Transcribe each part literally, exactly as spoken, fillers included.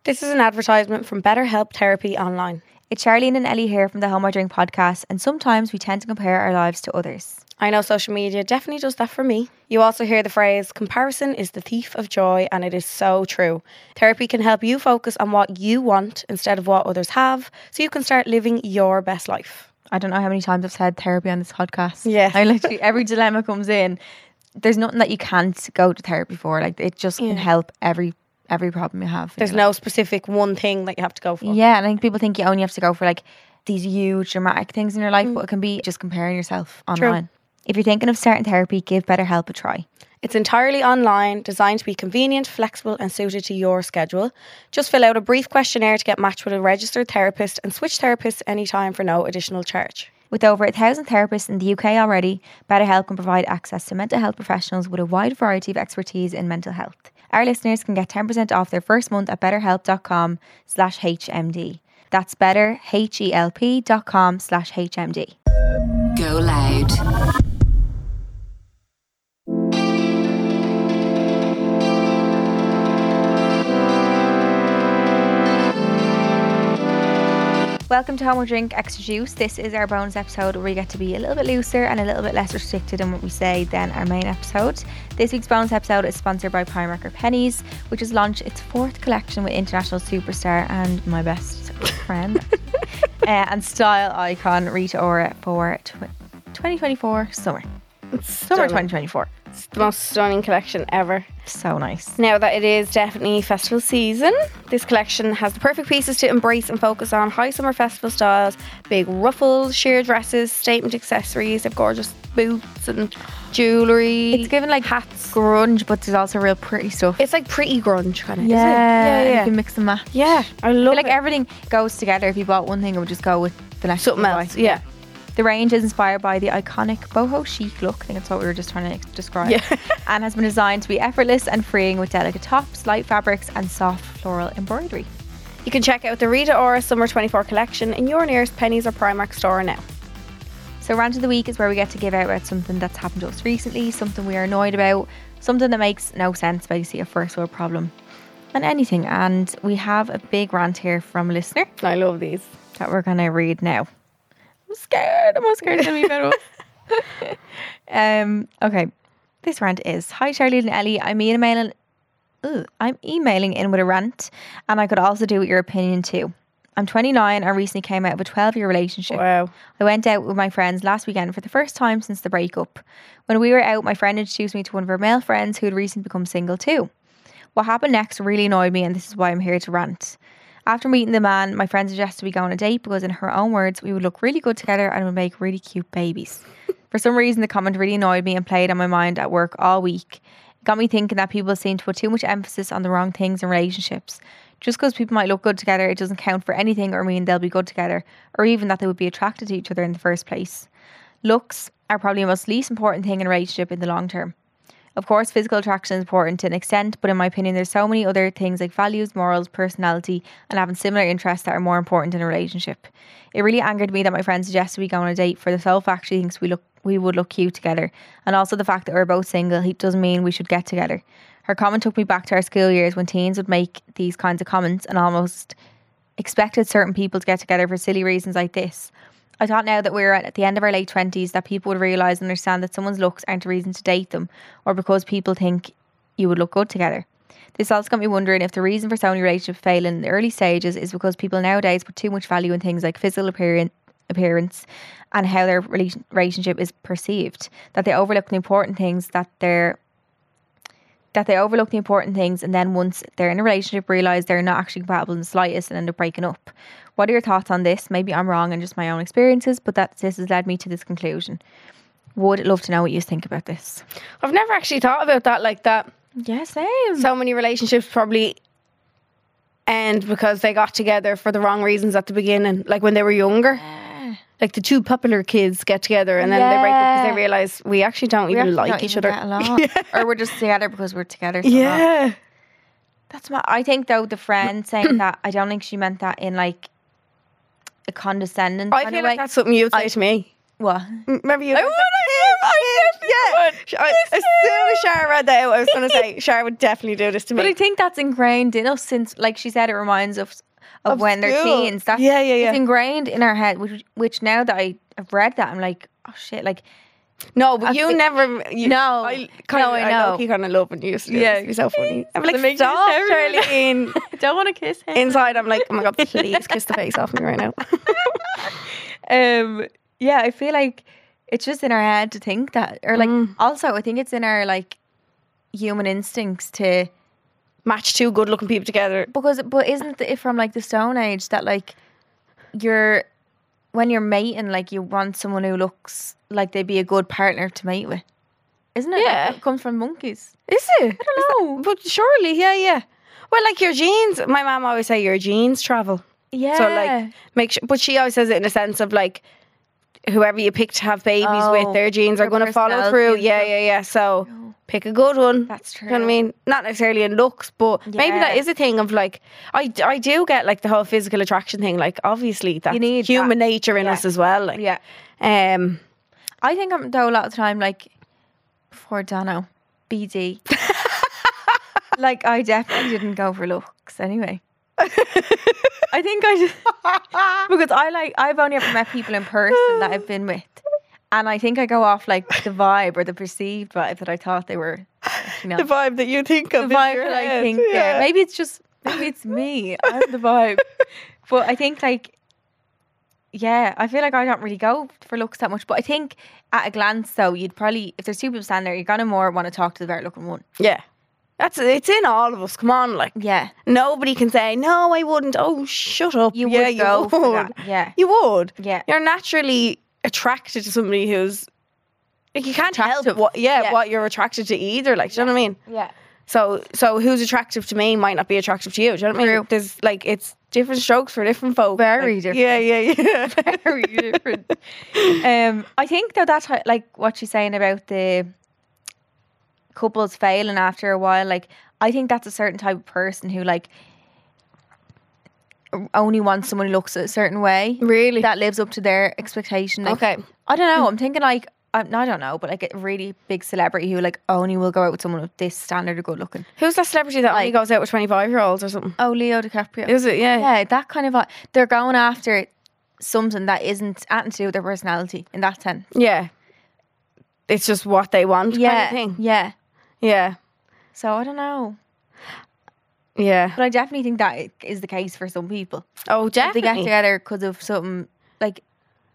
This is an advertisement from BetterHelp Therapy Online. It's Charlene and Ellie here from the Home I Drink podcast, and sometimes we tend to compare our lives to others. I know social media definitely does that for me. You also hear the phrase, comparison is the thief of joy, and it is so true. Therapy can help you focus on what you want instead of what others have, so you can start living your best life. I don't know how many times I've said therapy on this podcast. Yeah. I literally, every dilemma comes in, there's nothing that you can't go to therapy for. Like, it just Yeah. can help every every problem you have. in There's your no life. specific one thing that you have to go for. Yeah, and I think people think you only have to go for like these huge dramatic things in your life, Mm. but it can be just comparing yourself True. online. If you're thinking of starting therapy, give BetterHelp a try. It's entirely online, designed to be convenient, flexible and suited to your schedule. Just fill out a brief questionnaire to get matched with a registered therapist and switch therapists anytime for no additional charge. With over a thousand therapists in the U K already, BetterHelp can provide access to mental health professionals with a wide variety of expertise in mental health. Our listeners can get ten percent off their first month at betterhelp.com slash HMD. That's better, H-E-L-P dot com slash HMD. Go loud. Welcome to Home or Drink Extra Juice. This is our bonus episode where we get to be a little bit looser and a little bit less restricted in what we say than our main episode. This week's bonus episode is sponsored by Primark or Pennies, which has launched its fourth collection with international superstar and my best friend uh, and style icon Rita Ora for tw- twenty twenty-four summer. It's Summer stunning. twenty twenty-four. It's the most stunning collection ever. So nice. Now that it is definitely festival season, this collection has the perfect pieces to embrace and focus on high summer festival styles, big ruffles, sheer dresses, statement accessories, they've gorgeous boots and jewellery. It's given like hats. grunge, but there's also real pretty stuff. It's like pretty grunge kind of, yeah, isn't it? Yeah, You yeah. can mix and match. Yeah, I I love feel like it. everything goes together. If you bought one thing, it would just go with the next Something thing you else, buy. yeah. The range is inspired by the iconic boho chic look. I think that's what we were just trying to describe. Yeah. And has been designed to be effortless and freeing with delicate tops, light fabrics and soft floral embroidery. You can check out the Rita Ora Summer twenty-four collection in your nearest Pennies or Primark store now. So rant of the week is where we get to give out about something that's happened to us recently, something we are annoyed about, something that makes no sense, basically a first world problem, and anything. And we have a big rant here from a listener I love these. that we're going to read now. I'm scared. I'm more scared than me about us. Um, okay. This rant is, hi Charlie and Ellie, I'm emailing, ugh, I'm emailing in with a rant, and I could also do with your opinion too. I'm twenty-nine and recently came out of a twelve year relationship. Wow. I went out with my friends last weekend for the first time since the breakup. When we were out, my friend introduced me to one of her male friends who had recently become single too. What happened next really annoyed me, and this is why I'm here to rant. After meeting the man, my friend suggested we go on a date because, in her own words, we would look really good together and would make really cute babies. For some reason, the comment really annoyed me and played on my mind at work all week. It got me thinking that people seem to put too much emphasis on the wrong things in relationships. Just because people might look good together, it doesn't count for anything or mean they'll be good together, or even that they would be attracted to each other in the first place. Looks are probably the most least important thing in a relationship in the long term. Of course, physical attraction is important to an extent, but in my opinion, there's so many other things like values, morals, personality, and having similar interests that are more important in a relationship. It really angered me that my friend suggested we go on a date for the sole fact she thinks we look we would look cute together, and also the fact that we're both single he doesn't mean we should get together. Her comment took me back to our school years when teens would make these kinds of comments and almost expected certain people to get together for silly reasons like this. I thought now that we're at the end of our late twenties that people would realise and understand that someone's looks aren't a reason to date them, or because people think you would look good together. This also got me wondering if the reason for so many relationships failing in the early stages is because people nowadays put too much value in things like physical appearance appearance and how their relation- relationship is perceived, that they overlook the important things that they're that they overlook the important things and then once they're in a relationship realise they're not actually compatible in the slightest and end up breaking up. What are your thoughts on this? Maybe I'm wrong and just my own experiences, but that this has led me to this conclusion. Would love to know what you think about this. I've never actually thought about that like that. Yeah, same. So many relationships probably end because they got together for the wrong reasons at the beginning, like when they were younger. Like the two popular kids get together and then they break up because Yeah. they realise we actually don't we even actually like don't each even other. get along. Or we're just together because we're together. So long. Yeah. That's my. I think though the friend saying that, I don't think she meant that in like a condescending I kind feel of like way. that's something you'd say I- to me. What? Remember you? I guys would, like, I kiss, kiss, yeah. I, as soon as Shara read that out, I was going to say Shara would definitely do this to But I me. think that's ingrained in us since, like she said, it reminds us of, Of when they're school. teens. That's, Yeah, yeah, yeah. It's ingrained in our head, which, which now that I have read that, I'm like, oh shit, like, No, but I you thi- never. You, No. I kind No, of, I I know. know. kind of love when you used to do Yeah. this. It'd be so funny. I'm It like, makes stop, me terrible. Charlene. I don't want to kiss him. Inside, I'm like, oh my god, please kiss the face off me right now. um, yeah, I feel like it's just in our head to think that, or like, Mm. also I think it's in our like human instincts to, Match two good-looking people together. because, but isn't it from like the Stone Age that like you're, when you're mating, like you want someone who looks like they'd be a good partner to mate with, isn't it? Yeah. It comes from monkeys. Is it? I don't know. But surely, yeah, yeah. Well, like your genes. My mum always say your genes travel. Yeah. So like, make sure. But she always says it in a sense of like, whoever you pick to have babies Oh, with, their genes are their going to follow personality through. and Yeah, stuff. yeah, yeah. So Oh, pick a good one. that's You know what I true. mean? Not necessarily in looks, but maybe that Yeah. is a thing of like, I, I do get like the whole physical attraction thing. Like, obviously, that's need human that. nature in Yeah. us as well. Like, Yeah. um, I think I'm though a lot of the time like before Dano, B D. Like I definitely didn't go for looks anyway. I think I just because I like I've only ever met people in person that I've been with, and I think I go off like the vibe or the perceived vibe that I thought they were. You know, the vibe that you think the of. in vibe your that I head. think. Yeah, maybe it's just maybe it's me. I'm the vibe, but I think like. Yeah, I feel like I don't really go for looks that much, but I think at a glance though, you'd probably if there's two people standing there, you're gonna more want to talk to the better looking one. Yeah. That's it's in all of us. Come on, like Yeah, nobody can say no. I wouldn't. Oh, shut up. you yeah, would you go would. for that. Yeah, You would. yeah, You're naturally attracted to somebody who's like you can't help Attractive. what yeah, Yeah. what you're attracted to either. Like, do you know what I mean? yeah. So so who's attractive to me might not be attractive to you. Do you know what I mean? True. There's like it's different strokes for different folk. Very Like, different. Yeah, yeah, yeah. Very different. Um, I think though that's how, like what she's saying about the couples failing after a while. Like I think that's a certain type of person who like only wants someone who looks a certain way Really? that lives up to their expectation. Like, Okay. I don't know. I'm thinking like I'm, I don't know, but like a really big celebrity who like only will go out with someone with this standard of good looking. Who's that celebrity that only Like- goes out with twenty-five year olds or something? Oh, Leo DiCaprio. Is it? Yeah. Yeah, that kind of. They're going after something that isn't anything to do with their personality in that sense. Yeah. It's just what they want. Yeah, Kind of thing. yeah. Yeah. So I don't know, Yeah. but I definitely think that is the case for some people. Oh, They get definitely. together because of something like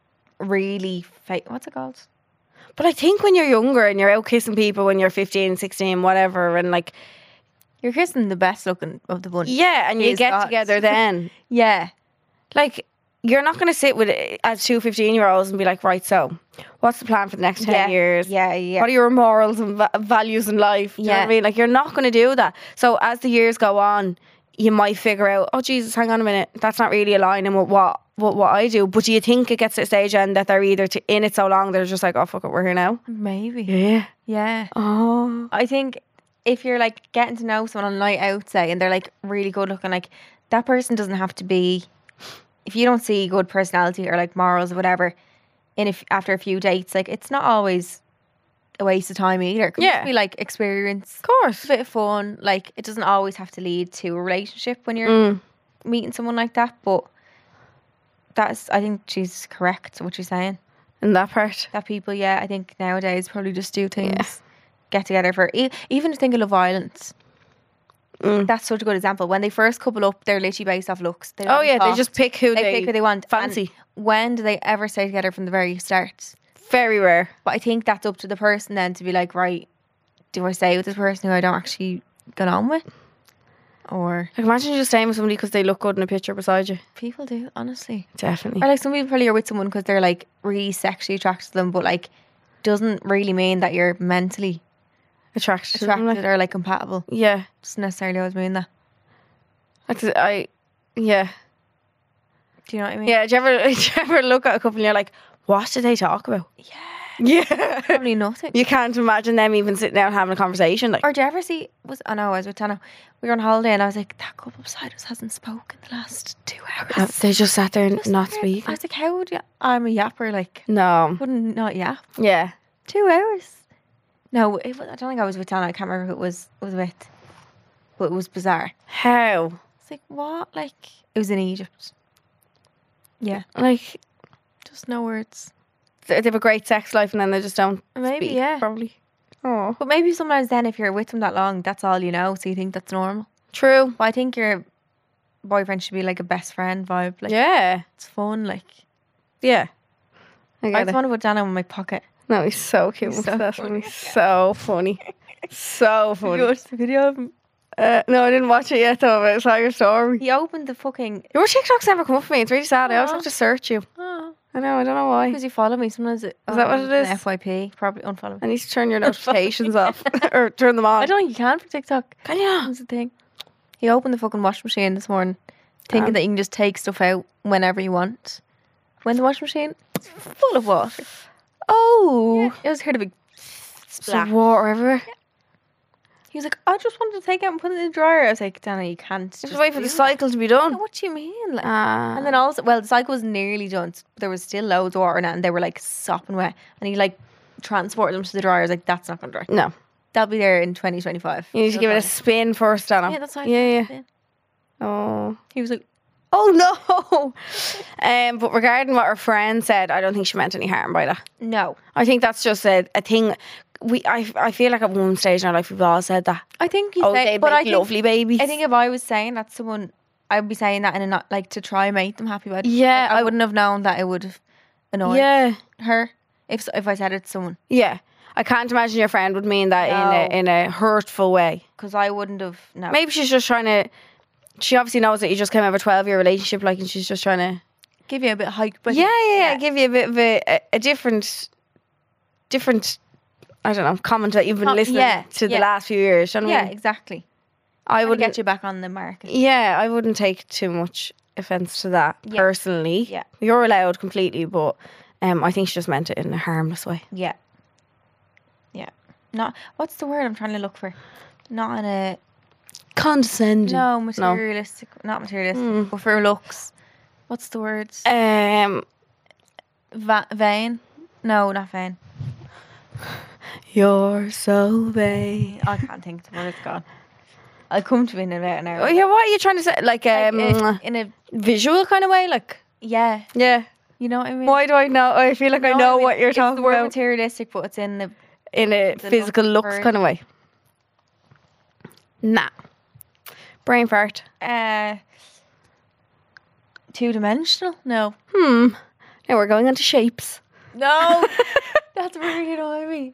really fake. What's it called? But I think when you're younger and you're out kissing people when you're fifteen, sixteen, whatever, and like, You're kissing the best looking of the bunch. yeah, and you Is get that- together then, Yeah, like, you're not going to sit with as two fifteen year olds and be like, right, so what's the plan for the next ten yeah, years? Yeah, yeah. What are your morals and va- values in life? Do you know what I Yeah. mean? Like, you're not going to do that. So as the years go on, you might figure out, oh, Jesus, hang on a minute. That's not really aligning with what, what, what I do. But do you think it gets to a stage then that they're either to, in it so long, they're just like, oh, fuck it, we're here now? Maybe. Yeah. Yeah. Oh. I think if you're like getting to know someone on a night out, say, and they're like really good looking, like that person doesn't have to be. If you don't see good personality or like morals or whatever, in if after a few dates, like it's not always a waste of time either. It can Yeah. just be like experience, Of course. a bit of fun. Like it doesn't always have to lead to a relationship when you're Mm. meeting someone like that. But that's, I think she's correct what she's saying. In that part. That people, yeah, I think nowadays probably just do things, get together for e- even to think of Love Island. Mm. That's such a good example. When they first couple up, they're literally based off looks. They don't Oh, yeah, talk. they just pick who they, they, pick who they want. fancy. And when do they ever stay together from the very start? Very rare. But I think that's up to the person then to be like, right, do I stay with this person who I don't actually get on with? Or Like, imagine you just staying with somebody because they look good in a picture beside you. people do, honestly. Definitely. Or like some people probably are with someone because they're like really sexually attracted to them, but like doesn't really mean that you're mentally Attracted. to them, attracted like- or like compatible. Yeah. Doesn't necessarily always mean that. Like, I, yeah. Do you know what I mean? Yeah, do you ever, do you ever look at a couple and you're like, what did they talk about? Yeah. Yeah. Probably nothing. You can't imagine them even sitting down having a conversation. Like, Or do you ever see, was, oh no, I was with Tana. We were on holiday and I was like, that couple beside us hasn't spoken the last two hours. uh, they just sat there and Just not there. speaking. I was like, how would you, I'm a yapper, like, No. wouldn't not yap. Yeah. Two hours. No, it was, I don't think I was with Tana. I can't remember who it was, was with. But it was bizarre. How? It's like, what? Like, it was in Egypt. Yeah. Like, Just no words. they have a great sex life and then they just don't Maybe, speak, yeah. probably. Oh. But maybe sometimes then if you're with them that long, that's all you know. So you think that's normal. True. But I think your boyfriend should be like a best friend vibe. Like, Yeah. it's fun. Like, Yeah. I I get just it. want to put Dana in my pocket. No, he's so cute. He's He's so so funny. funny. So funny. So Did you funny. watch the video of him? Uh, no, I didn't watch it yet though, but I saw your story. He opened the fucking. Your TikTok's never come up for me. It's really sad. I always Aw. have to search you. Oh, I know, I don't know why. because you follow me. Sometimes it, Is that what it is? F Y P. Probably unfollow I me. need to turn your notifications off or turn them on. I don't think you can for TikTok. Can you? That's the thing. He opened the fucking washing machine this morning, thinking Um. that you can just take stuff out whenever you want. When the washing machine is full of water. Oh, It was heard a big there's splash. water everywhere. He was like, I just wanted to take it out and put it in the dryer. I was like, Dana, you can't. Just, Just wait for the do that." cycle to be done. Yeah, what do you mean? Like, Ah. and then also, well, the cycle was nearly done. But there was still loads of water in it, and they were like sopping wet. And he like transported them to the dryer. I was like, that's not going to dry. No, That'll be there in twenty twenty-five. you need to give it a spin first, Anna. Yeah, that's fine. Yeah, yeah. Oh. He was like, Oh no. um, but regarding what her friend said, I don't think she meant any harm by that. no. I think that's just a, a thing. We, I, I feel like at one stage in our life we've all said that. I think you Oh, say, they but make I think, lovely babies. I think if I was saying that to someone, I'd be saying that in a not like to try make them happy about it. Yeah, Like, I, I- wouldn't have known that it would have annoyed yeah, her if if I said it to someone, yeah. I can't imagine your friend would mean that No. in a in a hurtful way. because I wouldn't have. No, Maybe she's just trying to. She obviously knows that you just came out of a twelve year relationship, like, and she's just trying to. give you a bit of hype. But Yeah, yeah, yeah. Give you a bit of a, a, a different, different. I don't know, comment that you've been Com- listening yeah, to the yeah. last few years. Do you know what I yeah, mean? exactly. I Would would get you back on the market. Yeah, I wouldn't take too much offence to that Yeah. personally. Yeah. You're allowed completely, but um, I think she just meant it in a harmless way. Yeah, yeah. Not what's the word I'm trying to look for? Not in a Condescending. no materialistic, not materialistic, Mm. but for looks. What's the words? Um, Va- vain? No, not vain. you're so vain. I can't think the word. It's gone. I'll come to it in about an hour. Oh yeah, what are you trying to say? Like, Like, um, uh, in a visual kind of way? Like, yeah, yeah. you know what I mean. Why do I know? I feel like I No, know mean, what you're it's talking the word about materialistic, but it's in the in a the physical look looks word. kind of way. Nah. Brain fart. uh, two dimensional. No, Hmm. Now we're going into shapes. no, that's really annoying me.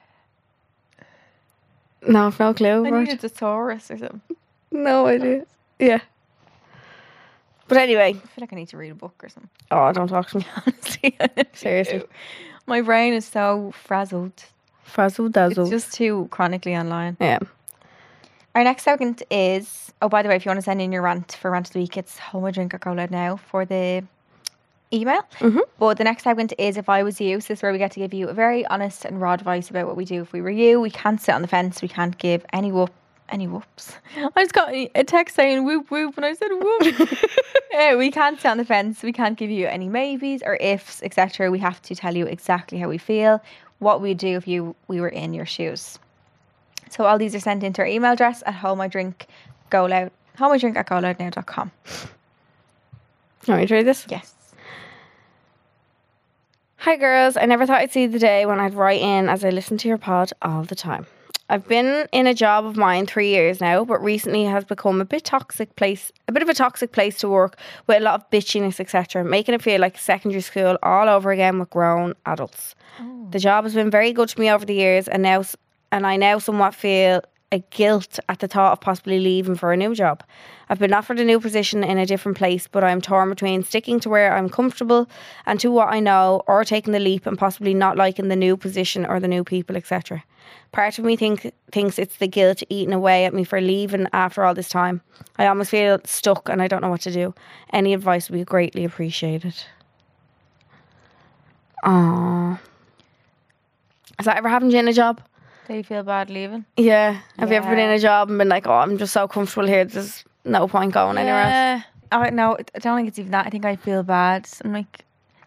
No, I've no clue. I about needed a thesaurus or something. No idea. Yeah. But anyway. I feel like I need to read a book or something. Oh, don't talk to me. Honestly, I really Seriously. do. My brain is so frazzled. Frazzle dazzle. It's just too chronically online. Yeah. Our next segment is, oh, by the way, if you want to send in your rant for Rant of the Week, it's home I drink at Go Loud now for the email. Mhm. But the next segment is If I Was You. So this is where we get to give you a very honest and raw advice about what we do if we were you. We can't sit on the fence. We can't give any whoop, any whoops. I just got a text saying whoop whoop and I said whoop. Uh, we can't sit on the fence. We can't give you any maybes or ifs, et cetera. We have to tell you exactly how we feel, what we'd do if you we were in your shoes. So all these are sent into our email address at home I drink go loud home I drink at go loud now dot com. You want me to read this? Yes. Hi girls, I never thought I'd see the day when I'd write in as I listen to your pod all the time. I've been in a job of mine three years now, but recently has become a bit toxic place, a bit of a toxic place to work with a lot of bitchiness, et cetera, making it feel like secondary school all over again with grown adults. The job has been very good to me over the years, and now, and I now somewhat feel a guilt at the thought of possibly leaving for a new job. I've been offered a new position in a different place, but I'm torn between sticking to where I'm comfortable and to what I know, or taking the leap and possibly not liking the new position or the new people, et cetera. Part of me think, thinks it's the guilt eating away at me for leaving after all this time. I almost feel stuck and I don't know what to do. Any advice would be greatly appreciated. Aww. Has that ever happened to you in a job? Do you feel bad leaving? Yeah. Have you ever been in Yeah. a job and been like, oh, I'm just so comfortable here. There's no point going anywhere else. Yeah. Oh, no, I don't think it's even that. I think I feel bad. I'm like,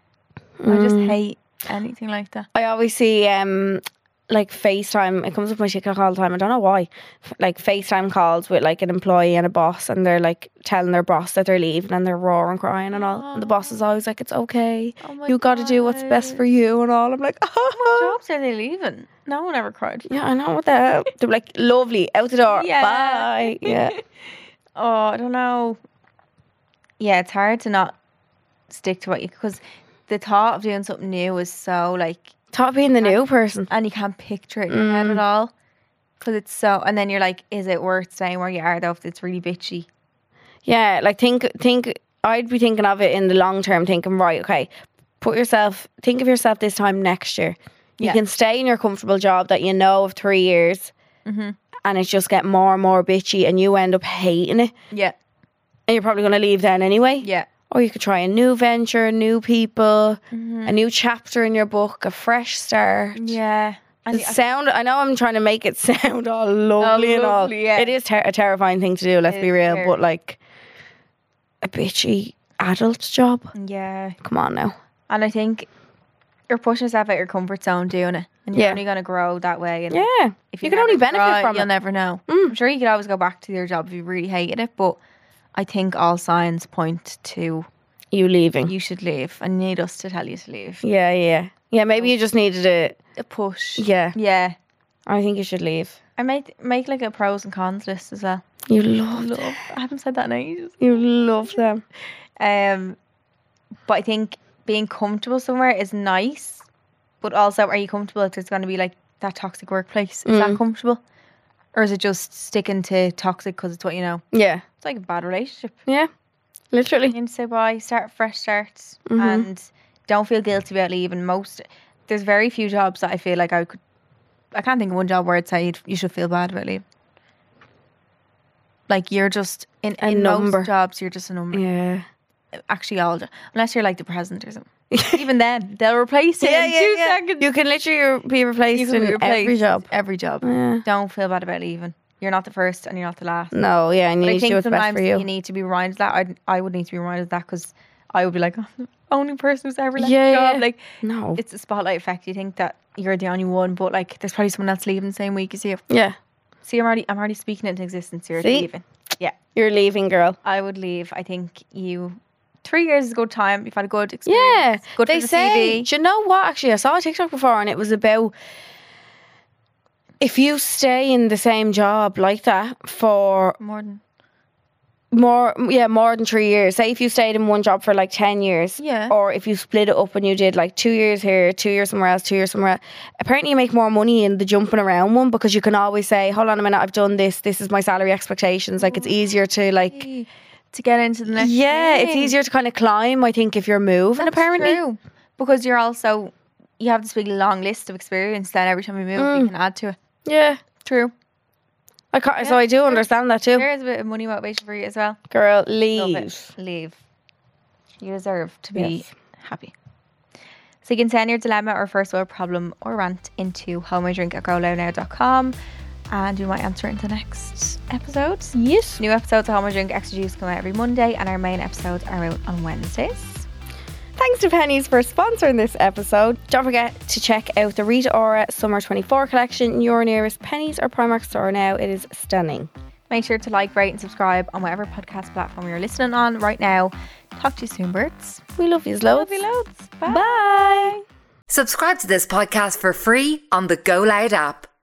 I just Mm. hate anything like that. I always see um like FaceTime. It comes up my TikTok all the time. I don't know why. F- Like FaceTime calls with like an employee and a boss, and they're like telling their boss that they're leaving, and they're roaring, crying, and all. And the boss is always like, "It's okay. Oh my You got to do what's best for you," and all. I'm like, What oh, jobs are they leaving? No one ever cried. yeah, I know what the hell. They're like, lovely, out the door, Yeah. bye. Yeah, Oh, I don't know. Yeah, it's hard to not stick to what you, because the thought of doing something new is so like, thought being the new person. and you can't picture it in your head Mm. at all. Because it's so, and then you're like, is it worth staying where you are though if it's really bitchy? Yeah, like think think I'd be thinking of it in the long term, thinking, right, okay, put yourself think of yourself this time next year. You Yeah. can stay in your comfortable job that you know of three years Mm-hmm. and it's just get more and more bitchy and you end up hating it. Yeah, And you're probably gonna leave then anyway. yeah. Or you could try a new venture, new people, Mm-hmm. a new chapter in your book, a fresh start. Yeah. And The sound I know I'm trying to make it sound all lovely and all. lovely, yeah. It is ter- a terrifying thing to do, let's It be is real, terrible. but like a bitchy adult job. yeah. Come on now. And I think you're pushing yourself out your comfort zone doing it. And you're Yeah. only going to grow that way. And Yeah. if you can only never benefit try, from you'll it. never know. Mm. I'm sure you could always go back to your job if you really hated it. But I think all signs point to You leaving. you should leave and need us to tell you to leave. Yeah, yeah. Yeah, maybe you just needed a A push. yeah. Yeah. I think you should leave. I make make like a pros and cons list as well. You love Love. them. I haven't said that in ages. You love them. Um, but I think being comfortable somewhere is nice. But also, are you comfortable if there's going to be like that toxic workplace? Is that Mm. comfortable? Or is it just sticking to toxic because it's what you know? Yeah. It's like a bad relationship. Yeah. Literally. You need to say bye, start a fresh start, Mhm. and don't feel guilty about leaving. Most, there's very few jobs that I feel like I could, I can't think of one job where I'd say you'd- you should feel bad about leaving. Like you're just, in, A in number. most jobs, you're just a number. Yeah. Actually, all, jo- unless you're like the president or something. Even then, they'll replace you in two seconds. You can literally be replaced You can in be replaced every job. Every job. Yeah. Don't feel bad about leaving. You're not the first and you're not the last. No, yeah, and you But I need to think do what's best sometimes for you. you need to be reminded of that. I'd, I would need to be reminded of that because I would be like, oh, I'm the only person who's ever left Yeah, the job. yeah. Like, No. it's a spotlight effect. You think that you're the only one, but like, there's probably someone else leaving the same week as you. Yeah. See, I'm already, I'm already speaking into existence. You're See? leaving. Yeah, You're leaving, girl. I would leave. I think you. Three years is a good time. You've had a good experience. Yeah. Good They for the say, C V. do you know what? Actually, I saw a TikTok before and it was about if you stay in the same job like that for More than. more, yeah, more than three years. Say if you stayed in one job for like ten years. Yeah. Or if you split it up and you did like two years here, two years somewhere else, two years somewhere else. Apparently you make more money in the jumping around one because you can always say, hold on a minute, I've done this. This is my salary expectations. Like it's easier to like, To get into the next. yeah, it's thing. easier to kind of climb, I think, if you're moving That's apparently. true. Because you're also, you have this big long list of experience that every time you move, Mm. you can add to it. Yeah. True. I ca- so I do understand that too. There's a bit of money motivation for you as well. Girl, Love leave. it. Leave. You deserve to be Yes. happy. So you can send your dilemma or first world problem or rant into homeidrink at go loud now dot com and we might answer it in the next episode. Yes. New episodes of Home I Drink Extra Juice come out every Monday and our main episodes are out on Wednesdays. Thanks to Pennies for sponsoring this episode. Don't forget to check out the Rita Ora Summer twenty-four collection in your nearest Pennies or Primark store now. It is stunning. Make sure to like, rate and subscribe on whatever podcast platform you're listening on right now. Talk to you soon, birds. We love you loads. Love you loads. Bye. Bye. Subscribe to this podcast for free on the Go Loud app.